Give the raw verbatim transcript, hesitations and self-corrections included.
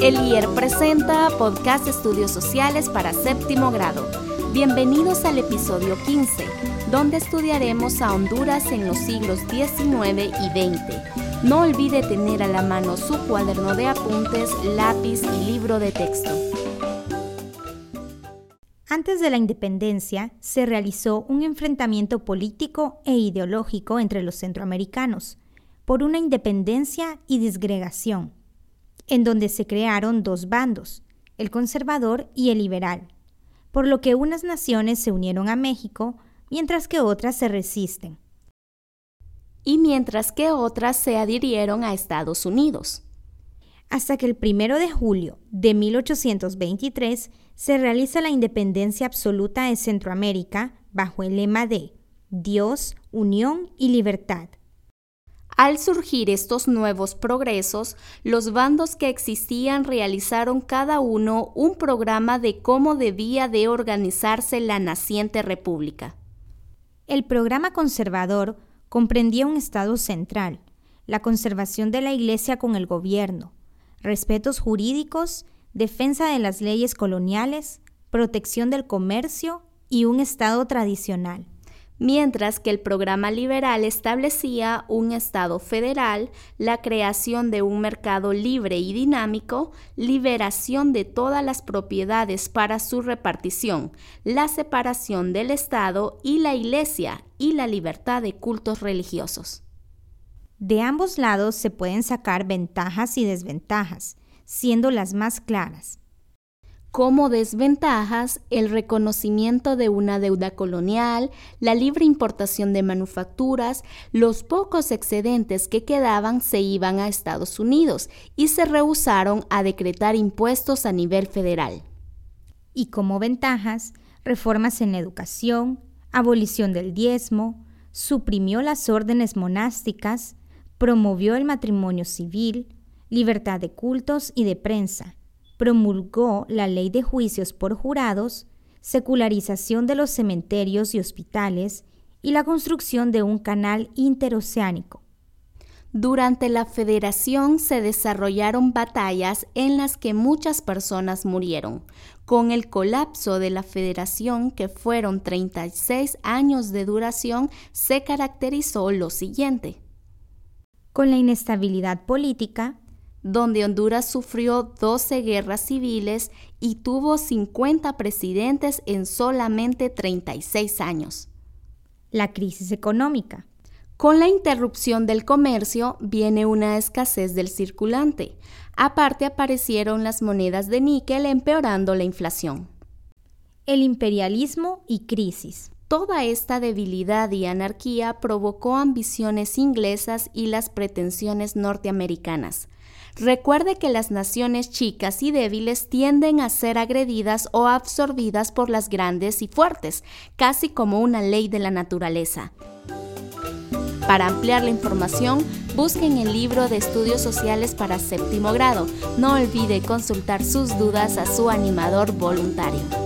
El I E R presenta Podcast Estudios Sociales para séptimo grado. Bienvenidos al episodio quince, donde estudiaremos a Honduras en los siglos diecinueve y veinte. No olvide tener a la mano su cuaderno de apuntes, lápiz y libro de texto. Antes de la independencia, se realizó un enfrentamiento político e ideológico entre los centroamericanos por una independencia y disgregación, en donde se crearon dos bandos, el conservador y el liberal, por lo que unas naciones se unieron a México, mientras que otras se resisten. Y mientras que otras se adhirieron a Estados Unidos. Hasta que el primero de julio de mil ochocientos veintitrés se realiza la independencia absoluta de Centroamérica bajo el lema de Dios, Unión y Libertad. Al surgir estos nuevos progresos, los bandos que existían realizaron cada uno un programa de cómo debía de organizarse la naciente república. El programa conservador comprendía un Estado central, la conservación de la Iglesia con el gobierno, respetos jurídicos, defensa de las leyes coloniales, protección del comercio y un Estado tradicional. Mientras que el programa liberal establecía un Estado federal, la creación de un mercado libre y dinámico, liberación de todas las propiedades para su repartición, la separación del Estado y la Iglesia y la libertad de cultos religiosos. De ambos lados se pueden sacar ventajas y desventajas, siendo las más claras. Como desventajas, el reconocimiento de una deuda colonial, la libre importación de manufacturas, los pocos excedentes que quedaban se iban a Estados Unidos y se rehusaron a decretar impuestos a nivel federal. Y como ventajas, reformas en la educación, abolición del diezmo, suprimió las órdenes monásticas, promovió el matrimonio civil, libertad de cultos y de prensa, promulgó la ley de juicios por jurados, secularización de los cementerios y hospitales y la construcción de un canal interoceánico. Durante la Federación se desarrollaron batallas en las que muchas personas murieron. Con el colapso de la Federación, que fueron treinta y seis años de duración, se caracterizó lo siguiente. Con la inestabilidad política, donde Honduras sufrió doce guerras civiles y tuvo cincuenta presidentes en solamente treinta y seis años. La crisis económica. Con la interrupción del comercio viene una escasez del circulante. Aparte aparecieron las monedas de níquel empeorando la inflación. El imperialismo y crisis. Toda esta debilidad y anarquía provocó ambiciones inglesas y las pretensiones norteamericanas. Recuerde que las naciones chicas y débiles tienden a ser agredidas o absorbidas por las grandes y fuertes, casi como una ley de la naturaleza. Para ampliar la información, busquen el libro de Estudios Sociales para séptimo grado. No olvide consultar sus dudas a su animador voluntario.